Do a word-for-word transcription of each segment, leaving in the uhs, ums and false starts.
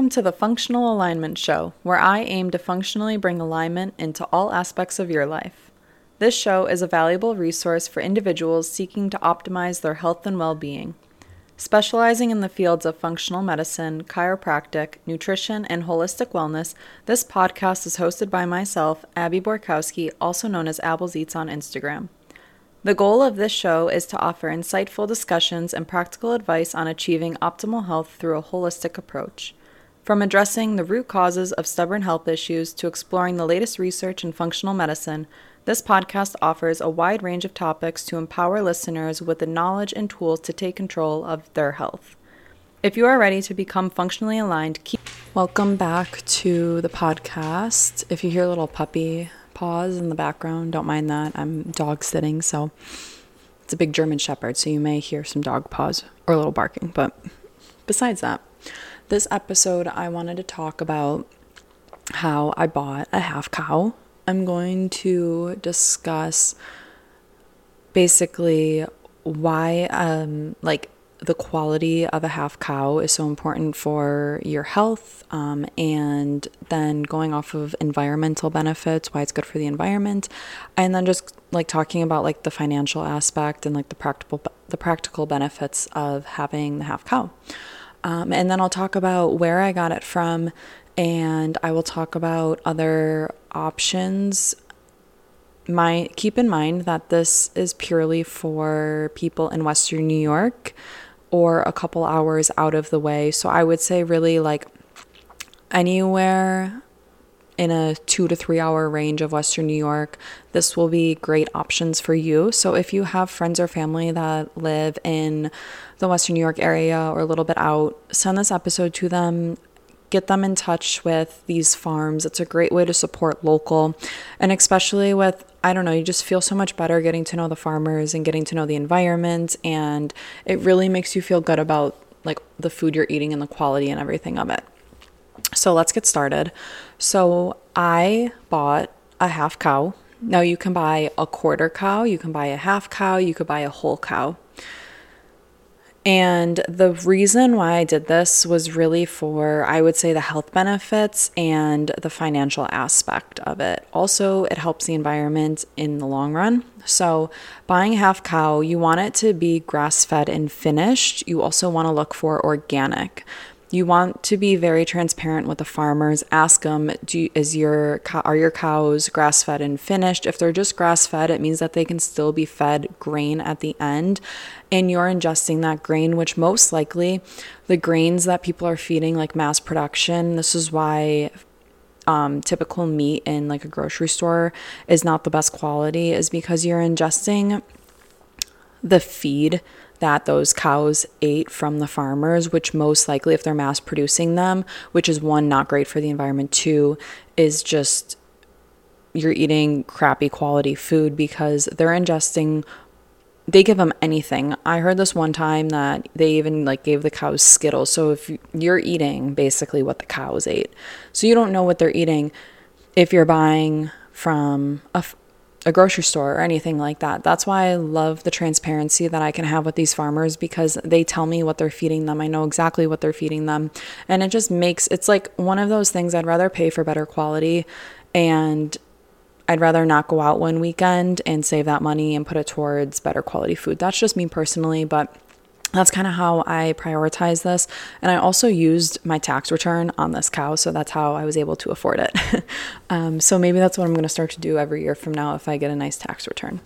Welcome to the Functional Alignment Show, where I aim to functionally bring alignment into all aspects of your life. This show is a valuable resource for individuals seeking to optimize their health and well-being. Specializing in the fields of functional medicine, chiropractic, nutrition, and holistic wellness, this podcast is hosted by myself, Abby Borkowski, also known as Abbles Eats on Instagram. The goal of this show is to offer insightful discussions and practical advice on achieving optimal health through a holistic approach. From addressing the root causes of stubborn health issues to exploring the latest research in functional medicine, this podcast offers a wide range of topics to empower listeners with the knowledge and tools to take control of their health. If you are ready to become functionally aligned, keep... Welcome back to the podcast. If you hear a little puppy pause in the background, don't mind that. I'm dog sitting, so it's a big German Shepherd, so you may hear some dog paws or a little barking. But besides that, this episode I wanted to talk about how I bought a half cow. I'm going to discuss basically why um like the quality of a half cow is so important for your health, um, and then going off of environmental benefits, why it's good for the environment, and then just like talking about like the financial aspect and like the practical the practical benefits of having the half cow. Um, and then I'll talk about where I got it from, and I will talk about other options. My keep in mind that this is purely for people in Western New York or a couple hours out of the way. So I would say really like anywhere in a two to three hour range of Western New York, this will be great options for you. So if you have friends or family that live in the Western New York area or a little bit out, send this episode to them. Get them in touch with these farms. It's a great way to support local, and especially with, I don't know, you just feel so much better getting to know the farmers and getting to know the environment, and it really makes you feel good about like the food you're eating and the quality and everything of it. So let's get started. So I bought a half cow. Now you can buy a quarter cow, you can buy a half cow, you could buy a whole cow. And the reason why I did this was really for, I would say, the health benefits and the financial aspect of it. Also, it helps the environment in the long run. So buying a half cow, you want it to be grass-fed and finished. You also want to look for organic. You want to be very transparent with the farmers. Ask them, do you, is your are your cows grass-fed and finished? If they're just grass-fed, it means that they can still be fed grain at the end, and you're ingesting that grain, which most likely the grains that people are feeding, like mass production, this is why um, typical meat in like a grocery store is not the best quality, is because you're ingesting the feed that those cows ate from the farmers, which most likely, if they're mass producing them, which is one, not great for the environment, two, is just you're eating crappy quality food because they're ingesting, they give them anything. I heard this one time that they even like gave the cows Skittles. So if you're eating basically what the cows ate, so you don't know what they're eating if you're buying from a a grocery store or anything like that. That's why I love the transparency that I can have with these farmers, because they tell me what they're feeding them. I know exactly what they're feeding them. And it just makes, it's like one of those things I'd rather pay for better quality, and I'd rather not go out one weekend and save that money and put it towards better quality food. That's just me personally, but that's kind of how I prioritize this. And I also used my tax return on this cow, so that's how I was able to afford it. um, so maybe that's what I'm going to start to do every year from now if I get a nice tax return.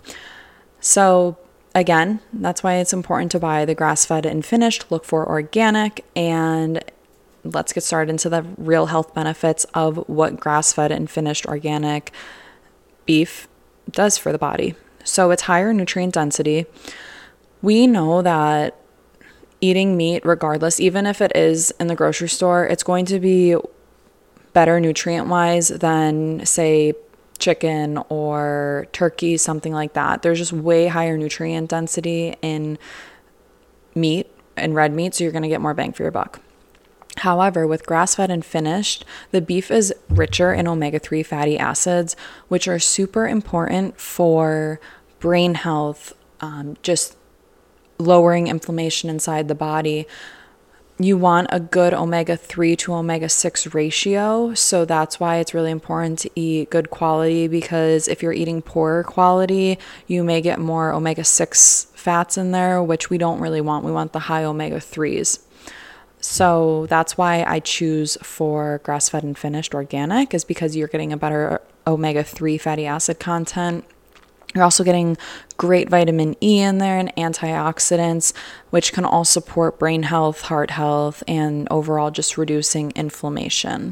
So again, that's why it's important to buy the grass-fed and finished, look for organic, and let's get started into the real health benefits of what grass-fed and finished organic beef does for the body. So it's higher nutrient density. We know that eating meat, regardless, even if it is in the grocery store, it's going to be better nutrient-wise than, say, chicken or turkey, something like that. There's just way higher nutrient density in meat and red meat, so you're going to get more bang for your buck. However, with grass-fed and finished, the beef is richer in omega three fatty acids, which are super important for brain health, um, just lowering inflammation inside the body. you want a good omega three to omega six ratio. So that's why it's really important to eat good quality, because if you're eating poor quality, you may get more omega six fats in there, which we don't really want. We want the high omega threes. So that's why I choose for grass-fed and finished organic, is because you're getting a better omega three fatty acid content. You're also getting great vitamin E in there and antioxidants, which can all support brain health, heart health, and overall just reducing inflammation.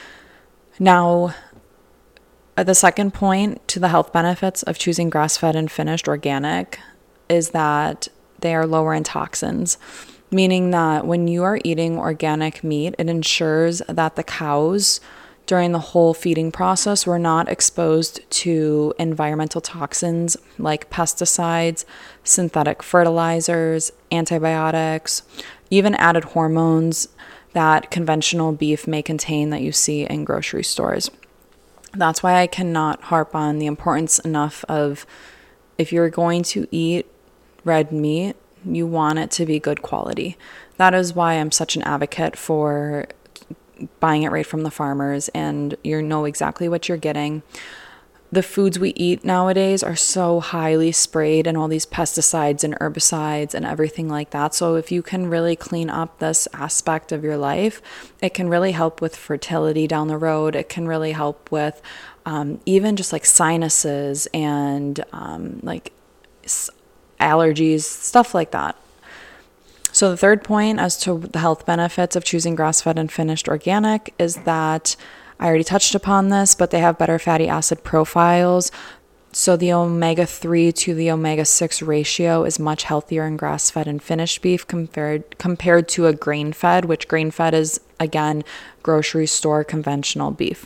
Now, the second point to the health benefits of choosing grass-fed and finished organic is that they are lower in toxins, meaning that when you are eating organic meat, it ensures that the cows during the whole feeding process were not exposed to environmental toxins like pesticides, synthetic fertilizers, antibiotics, even added hormones that conventional beef may contain that you see in grocery stores. That's why I cannot harp on the importance enough of, if you're going to eat red meat, you want it to be good quality. That is why I'm such an advocate for buying it right from the farmers, and you know exactly what you're getting. The foods we eat nowadays are so highly sprayed and all these pesticides and herbicides and everything like that. So if you can really clean up this aspect of your life, it can really help with fertility down the road. It can really help with um, even just like sinuses and um, like allergies, stuff like that. So the third point as to the health benefits of choosing grass-fed and finished organic is that I already touched upon this, but they have better fatty acid profiles. So the omega three to the omega six ratio is much healthier in grass-fed and finished beef compared compared to a grain-fed, which grain-fed is, again, grocery store conventional beef.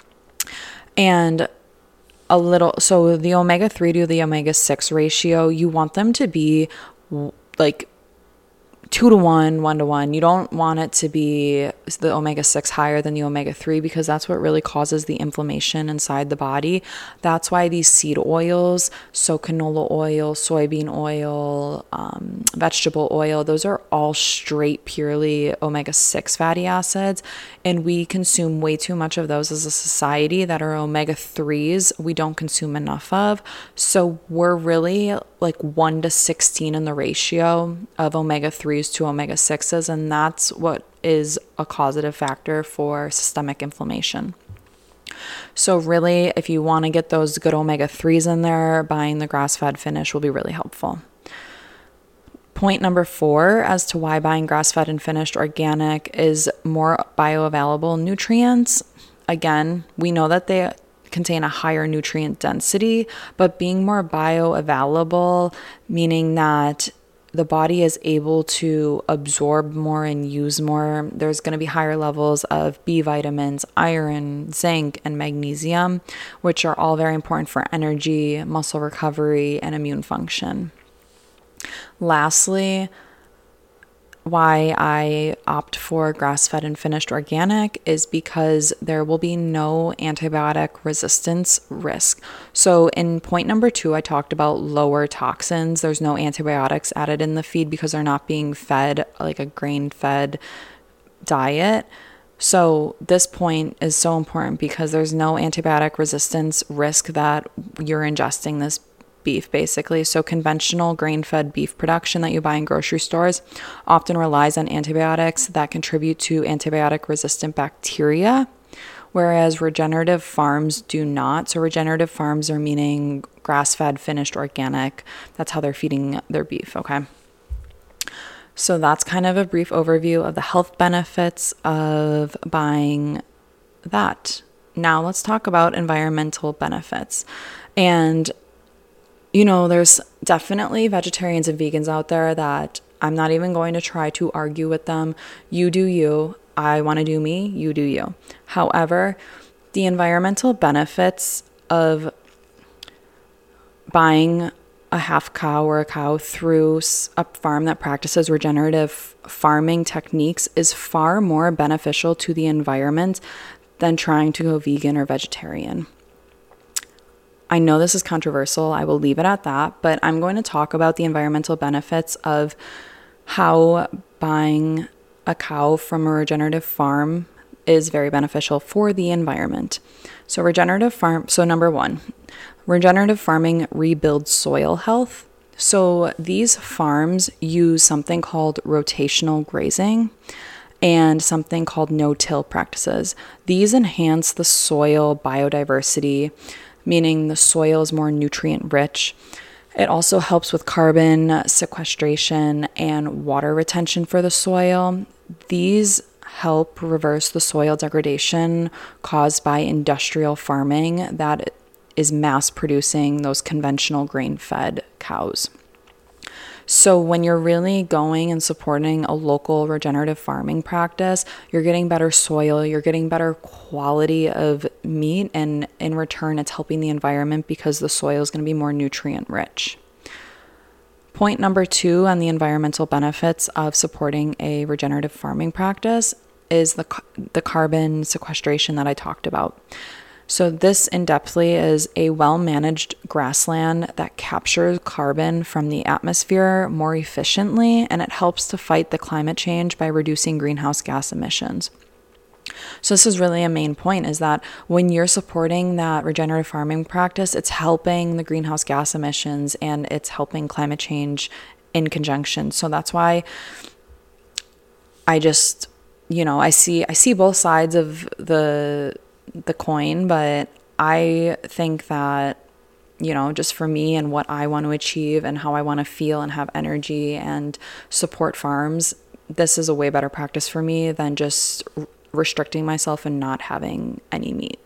And a little, so the omega three to the omega six ratio, you want them to be like two to one, one to one. You don't want it to be the omega six higher than the omega three, because that's what really causes the inflammation inside the body. That's why these seed oils, so canola oil, soybean oil, um, vegetable oil, those are all straight purely omega six fatty acids. And we consume way too much of those as a society that are omega threes we don't consume enough of. So we're really like one to sixteen in the ratio of omega threes to omega sixes, and that's what is a causative factor for systemic inflammation. So really, if you want to get those good omega threes in there, buying the grass-fed finish will be really helpful. Point number four as to why buying grass-fed and finished organic is more bioavailable nutrients. Again, we know that they contain a higher nutrient density, but being more bioavailable, meaning that the body is able to absorb more and use more. There's going to be higher levels of B vitamins, iron, zinc, and magnesium, which are all very important for energy, muscle recovery, and immune function. Lastly, why I opt for grass-fed and finished organic is because there will be no antibiotic resistance risk. So in point number two, I talked about lower toxins. There's no antibiotics added in the feed because they're not being fed like a grain-fed diet. So this point is so important because there's no antibiotic resistance risk that you're ingesting this beef, basically. So conventional grain-fed beef production that you buy in grocery stores often relies on antibiotics that contribute to antibiotic-resistant bacteria, whereas regenerative farms do not. So regenerative farms are meaning grass-fed, finished, organic. That's how they're feeding their beef, okay? So that's kind of a brief overview of the health benefits of buying that. Now let's talk about environmental benefits. And you know, there's definitely vegetarians and vegans out there that I'm not even going to try to argue with them. You do you. I want to do me. You do you. However, the environmental benefits of buying a half cow or a cow through a farm that practices regenerative farming techniques is far more beneficial to the environment than trying to go vegan or vegetarian. I know this is controversial. I will leave it at that, but I'm going to talk about the environmental benefits of how buying a cow from a regenerative farm is very beneficial for the environment. So regenerative farm, so number one, regenerative farming rebuilds soil health. So these farms use something called rotational grazing and something called no-till practices. These enhance the soil biodiversity, meaning the soil is more nutrient rich. It also helps with carbon sequestration and water retention for the soil. These help reverse the soil degradation caused by industrial farming that is mass producing those conventional grain-fed cows. So when you're really going and supporting a local regenerative farming practice, you're getting better soil, you're getting better quality of meat, and in return, it's helping the environment because the soil is going to be more nutrient rich. Point number two on the environmental benefits of supporting a regenerative farming practice is the the carbon sequestration that I talked about. So this in-depthly is a well-managed grassland that captures carbon from the atmosphere more efficiently, and it helps to fight the climate change by reducing greenhouse gas emissions. So this is really a main point, is that when you're supporting that regenerative farming practice, it's helping the greenhouse gas emissions and it's helping climate change in conjunction. So that's why I just, you know, I see I see both sides of the the coin, but I think that, you know, just for me and what I want to achieve and how I want to feel and have energy and support farms, this is a way better practice for me than just restricting myself and not having any meat.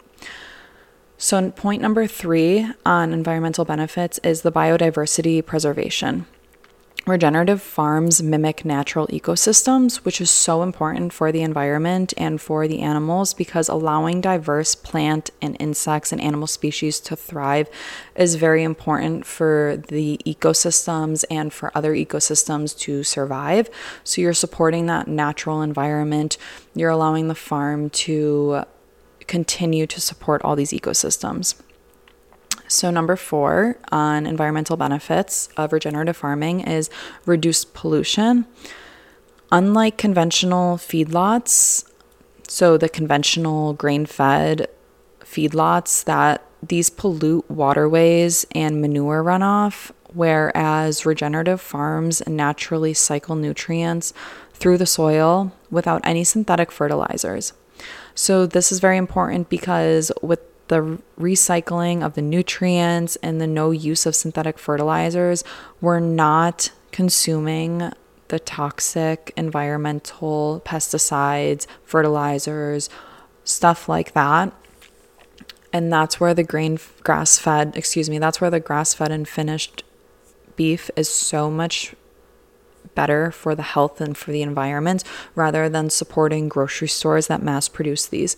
So point number three on environmental benefits is the biodiversity preservation. Regenerative farms mimic natural ecosystems, which is so important for the environment and for the animals, because allowing diverse plant and insects and animal species to thrive is very important for the ecosystems and for other ecosystems to survive. So you're supporting that natural environment. You're allowing the farm to continue to support all these ecosystems. So number four on environmental benefits of regenerative farming is reduced pollution. Unlike conventional feedlots, so the conventional grain-fed feedlots, that these pollute waterways and manure runoff, whereas regenerative farms naturally cycle nutrients through the soil without any synthetic fertilizers. So this is very important because with the recycling of the nutrients and the no use of synthetic fertilizers, we're not consuming the toxic environmental pesticides, fertilizers, stuff like that. And that's where the grain grass-fed, excuse me, that's where the grass-fed and finished beef is so much better for the health and for the environment, rather than supporting grocery stores that mass produce these.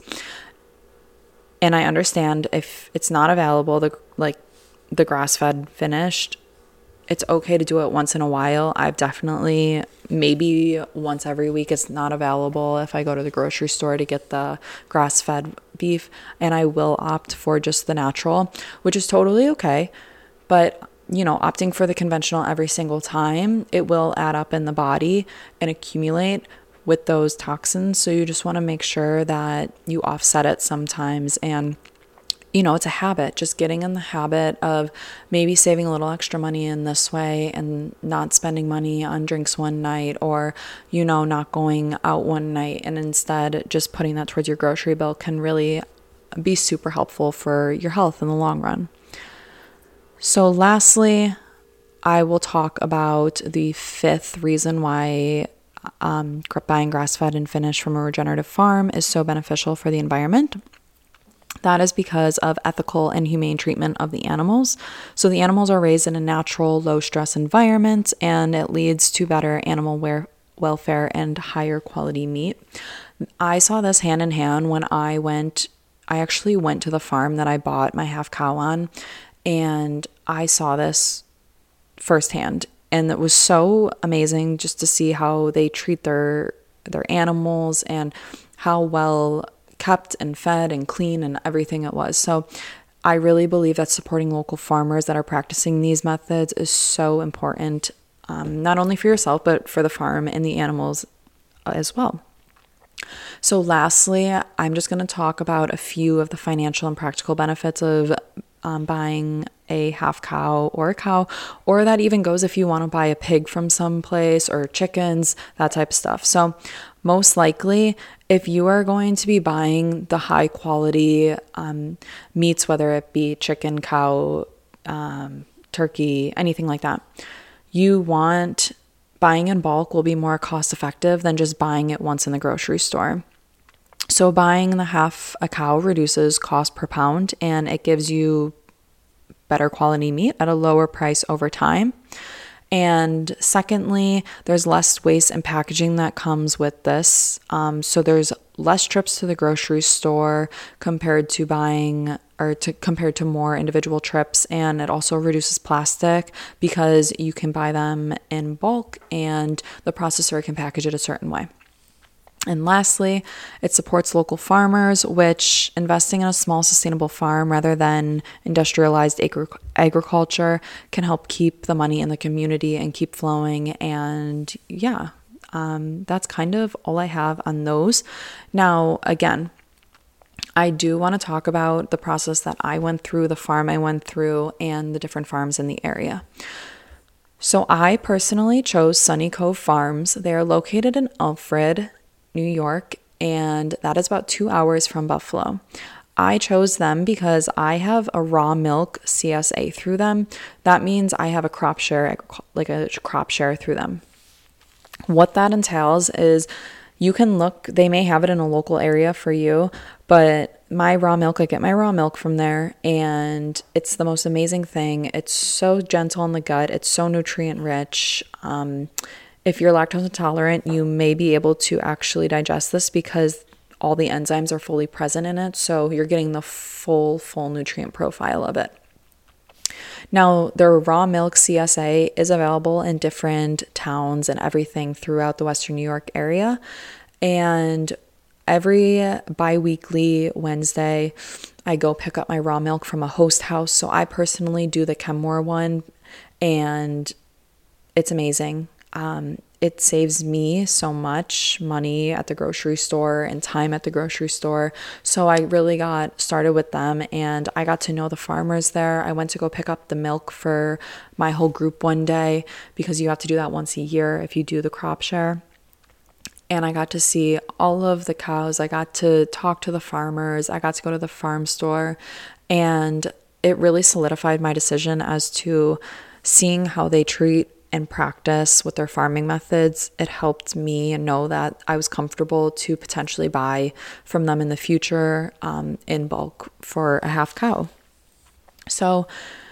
And I understand if it's not available, the like the grass-fed finished, it's okay to do it once in a while. I've definitely, maybe once every week, it's not available if I go to the grocery store to get the grass-fed beef, and I will opt for just the natural, which is totally okay. But, you know, opting for the conventional every single time, it will add up in the body and accumulate with those toxins. So you just want to make sure that you offset it sometimes. And, you know, it's a habit, just getting in the habit of maybe saving a little extra money in this way and not spending money on drinks one night, or, you know, not going out one night, and instead just putting that towards your grocery bill can really be super helpful for your health in the long run. So lastly, I will talk about the fifth reason why Um, buying grass-fed and finished from a regenerative farm is so beneficial for the environment. That is because of ethical and humane treatment of the animals. So the animals are raised in a natural, low-stress environment, and it leads to better animal wear- welfare and higher quality meat. I saw this hand in hand when I went, I actually went to the farm that I bought my half cow on, and I saw this firsthand. And it was so amazing just to see how they treat their their animals and how well kept and fed and clean and everything it was. So I really believe that supporting local farmers that are practicing these methods is so important, um, not only for yourself, but for the farm and the animals as well. So lastly, I'm just going to talk about a few of the financial and practical benefits of um, buying a half cow or a cow, or that even goes if you want to buy a pig from someplace or chickens, that type of stuff. So most likely, if you are going to be buying the high quality um, meats, whether it be chicken, cow, um, turkey, anything like that, you want buying in bulk will be more cost effective than just buying it once in the grocery store. So buying the half a cow reduces cost per pound, and it gives you better quality meat at a lower price over time. And secondly, there's less waste and packaging that comes with this. Um, so there's less trips to the grocery store compared to buying or to compared to more individual trips. And it also reduces plastic because you can buy them in bulk and the processor can package it a certain way. And lastly, it supports local farmers, which investing in a small sustainable farm rather than industrialized agri- agriculture can help keep the money in the community and keep flowing. And yeah, um, that's kind of all I have on those. Now, again, I do want to talk about the process that I went through, the farm I went through, and the different farms in the area. So I personally chose Sunny Cove Farms. They are located in Alfred, New York, and that is about two hours from Buffalo. I chose them because I have a raw milk C S A through them. That means I have a crop share, like a crop share through them. What that entails is you can look, they may have it in a local area for you, but my raw milk, I get my raw milk from there, and it's the most amazing thing. It's so gentle in the gut. It's so nutrient rich. Um, If you're lactose intolerant, you may be able to actually digest this because all the enzymes are fully present in it. So you're getting the full, full nutrient profile of it. Now, their raw milk C S A is available in different towns and everything throughout the Western New York area. And every bi-weekly Wednesday, I go pick up my raw milk from a host house. So I personally do the Kenmore one, and it's amazing. Um, it saves me so much money at the grocery store and time at the grocery store. So I really got started with them, and I got to know the farmers there. I went to go pick up the milk for my whole group one day because you have to do that once a year if you do the crop share. And I got to see all of the cows. I got to talk to the farmers. I got to go to the farm store, and it really solidified my decision as to seeing how they treat and practice with their farming methods. It helped me know that I was comfortable to potentially buy from them in the future um, in bulk for a half cow. So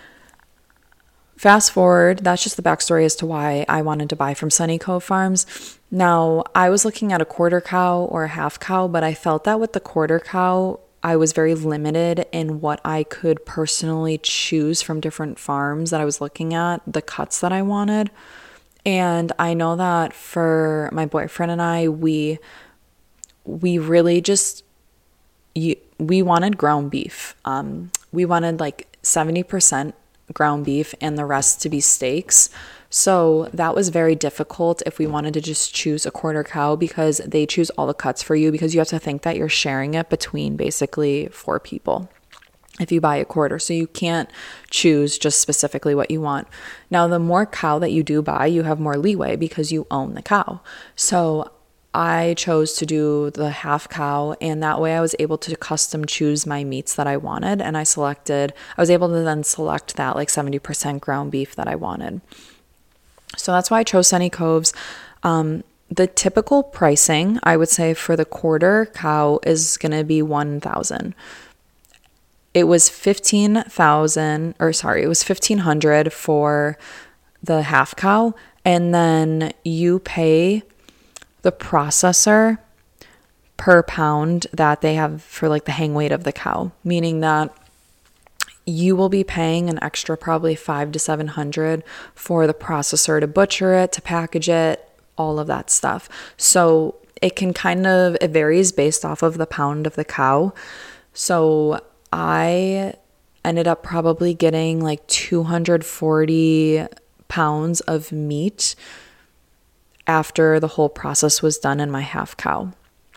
fast forward, that's just the backstory as to why I wanted to buy from Sunny Cove Farms. Now, I was looking at a quarter cow or a half cow, but I felt that with the quarter cow, I was very limited in what I could personally choose from different farms that I was looking at, the cuts that I wanted. And I know that for my boyfriend and I, we we really just we wanted ground beef. Um, we wanted like seventy percent ground beef and the rest to be steaks. So that was very difficult if we wanted to just choose a quarter cow, because they choose all the cuts for you, because you have to think that you're sharing it between basically four people if you buy a quarter. So you can't choose just specifically what you want. Now, the more cow that you do buy, you have more leeway because you own the cow. So I chose to do the half cow, and that way I was able to custom choose my meats that I wanted. And I selected, I was able to then select that like seventy percent ground beef that I wanted. So that's why I chose Sunny Coves. Um, the typical pricing, I would say, for the quarter cow is going to be one thousand dollars. It was fifteen thousand dollars, or sorry, it was fifteen hundred dollars for the half cow. And then you pay the processor per pound that they have for like the hang weight of the cow, meaning that you will be paying an extra probably five to seven hundred for the processor to butcher it, to package it, all of that stuff. So it can kind of, it varies based off of the pound of the cow. So I ended up probably getting like two hundred forty pounds of meat after the whole process was done in my half cow.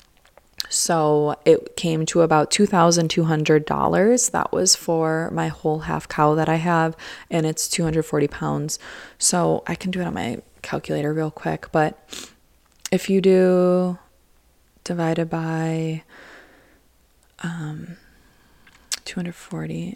So it came to about two thousand two hundred dollars. That was for my whole half cow that I have, and it's two hundred forty pounds. So I can do it on my calculator real quick, but if you do divided by um, two hundred forty,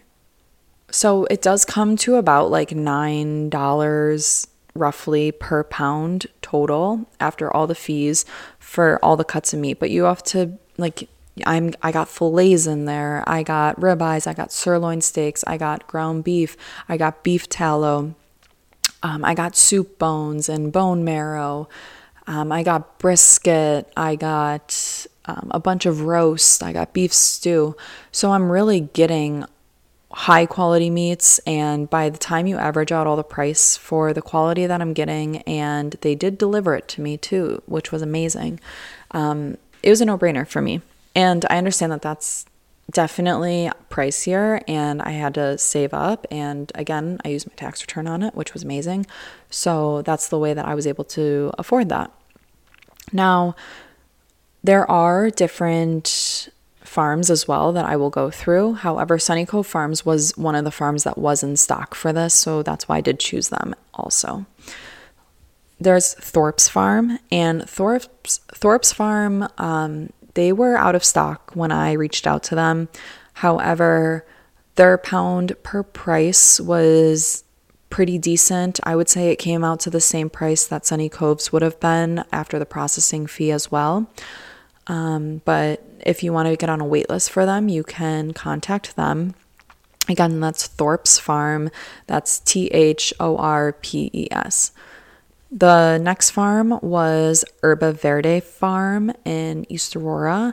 so it does come to about like nine dollars roughly per pound total after all the fees for all the cuts of meat. But you have to like, I'm, I got fillets in there. I got ribeyes. I got sirloin steaks. I got ground beef. I got beef tallow. Um, I got soup bones and bone marrow. Um, I got brisket. I got um, a bunch of roast. I got beef stew. So I'm really getting high quality meats, and by the time you average out all the price for the quality that I'm getting, and they did deliver it to me too, which was amazing, um, it was a no-brainer for me. And I understand that that's definitely pricier, and I had to save up, and again, I used my tax return on it, which was amazing. So that's the way that I was able to afford that. Now, there are different farms as well that I will go through. However, Sunny Cove Farms was one of the farms that was in stock for this, so that's why I did choose them also. There's Thorpe's Farm, and Thorpe's Thorpe's Farm, um, they were out of stock when I reached out to them. However, their pound per price was pretty decent. I would say it came out to the same price that Sunny Cove's would have been after the processing fee as well. Um, but if you want to get on a wait list for them, you can contact them. Again, that's Thorpe's Farm. That's T H O R P E S. The next farm was Herba Verde Farm in East Aurora,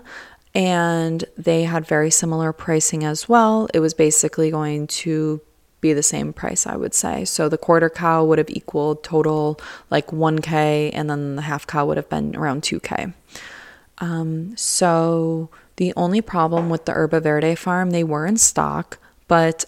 and they had very similar pricing as well. It was basically going to be the same price, I would say. So the quarter cow would have equaled total like one K, and then the half cow would have been around two K. Um, so the only problem with the Herba Verde Farm, they were in stock, but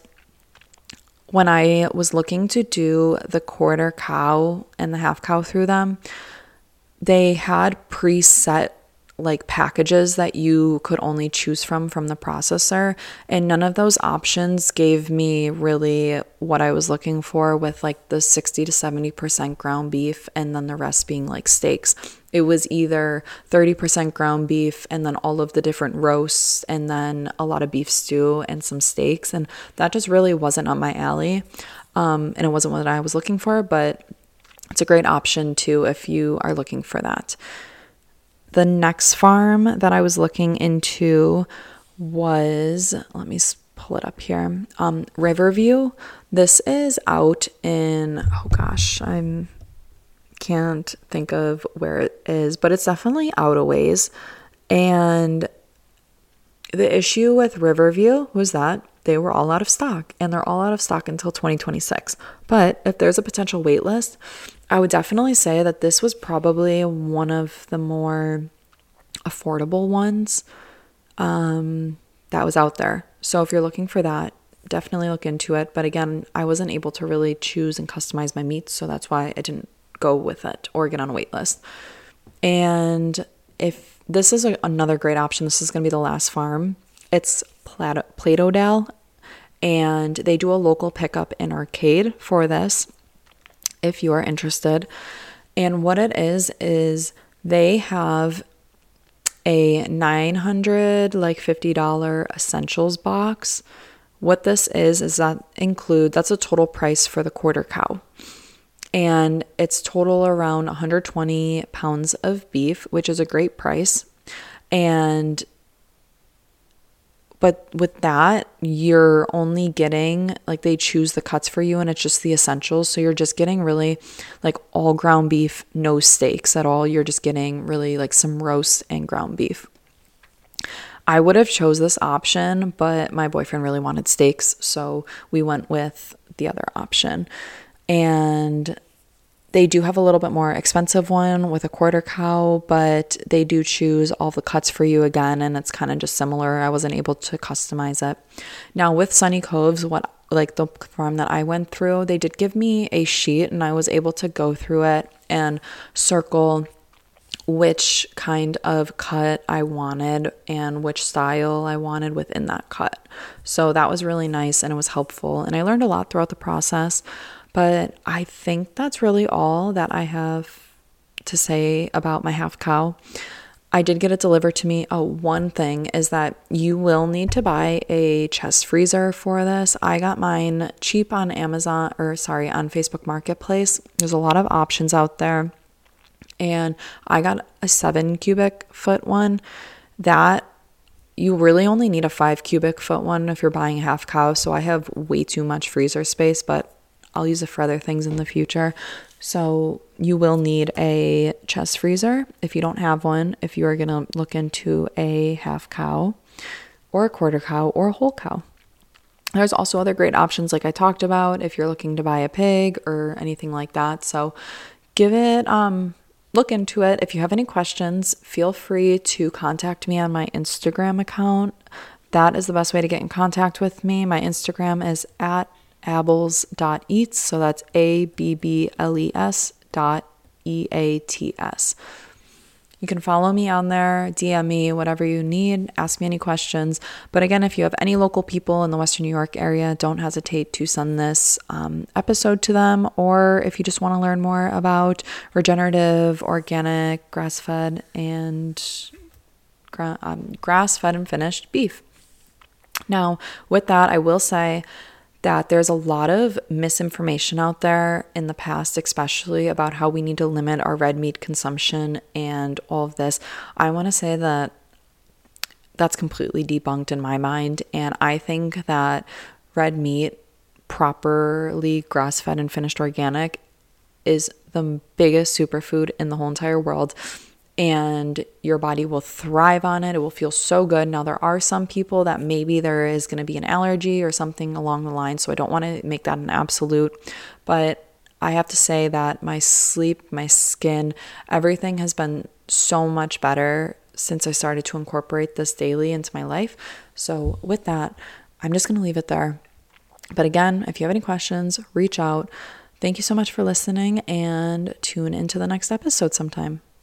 when I was looking to do the quarter cow and the half cow through them, they had preset like packages that you could only choose from from the processor, and none of those options gave me really what I was looking for with like the sixty to seventy percent ground beef and then the rest being like steaks. It was either thirty percent ground beef and then all of the different roasts and then a lot of beef stew and some steaks, and that just really wasn't up my alley, um, and it wasn't what I was looking for, but it's a great option too if you are looking for that. The next farm that I was looking into was, let me pull it up here, um, Riverview. This is out in, oh gosh, I'm can't think of where it is, but it's definitely out a ways. And the issue with Riverview was that they were all out of stock, and they're all out of stock until twenty twenty-six. But if there's a potential wait list, I would definitely say that this was probably one of the more affordable ones um, that was out there. So if you're looking for that, definitely look into it. But again, I wasn't able to really choose and customize my meats, so that's why I didn't go with it or get on a wait list. And if this is a, another great option, this is going to be the last farm. It's Plato, Platodale, and they do a local pickup in Arcade for this if you are interested. And what it is is they have a nine hundred dollars like fifty dollars essentials box. What this is is that include that's a total price for the quarter cow, and it's total around one hundred twenty pounds of beef, which is a great price. And but with that, you're only getting, like, they choose the cuts for you, and it's just the essentials. So you're just getting really like all ground beef, no steaks at all. You're just getting really like some roast and ground beef. I would have chose this option, but my boyfriend really wanted steaks, so we went with the other option. And They do have a little bit more expensive one with a quarter cow, but they do choose all the cuts for you again, and it's kind of just similar. I wasn't able to customize it. Now with Sunny Coves, what like the farm that I went through, they did give me a sheet, and I was able to go through it and circle which kind of cut I wanted and which style I wanted within that cut. So that was really nice, and it was helpful, and I learned a lot throughout the process. But I think that's really all that I have to say about my half cow. I did get it delivered to me. Oh, one thing is that you will need to buy a chest freezer for this. I got mine cheap on Amazon, or sorry, on Facebook Marketplace. There's a lot of options out there. And I got a seven cubic foot one. That you really only need a five cubic foot one if you're buying a half cow. So I have way too much freezer space, but I'll use it for other things in the future. So you will need a chest freezer if you don't have one, if you are going to look into a half cow or a quarter cow or a whole cow. There's also other great options like I talked about if you're looking to buy a pig or anything like that. So give it, um, look into it. If you have any questions, feel free to contact me on my Instagram account. That is the best way to get in contact with me. My Instagram is at abbles dot eats. So that's A B B L E S dot E A T S. You can follow me on there, D M me, whatever you need, ask me any questions. But again, if you have any local people in the Western New York area, don't hesitate to send this um, episode to them. Or if you just want to learn more about regenerative, organic, grass-fed, and gra- um, grass-fed and finished beef. Now, with that, I will say that there's a lot of misinformation out there in the past, especially about how we need to limit our red meat consumption and all of this. I want to say that that's completely debunked in my mind. And I think that red meat, properly grass-fed and finished organic, is the biggest superfood in the whole entire world. And your body will thrive on it. It will feel so good. Now, there are some people that maybe there is going to be an allergy or something along the line, so I don't want to make that an absolute. But I have to say that my sleep, my skin, everything has been so much better since I started to incorporate this daily into my life. So with that, I'm just going to leave it there. But again, if you have any questions, reach out. Thank you so much for listening, and tune into the next episode sometime.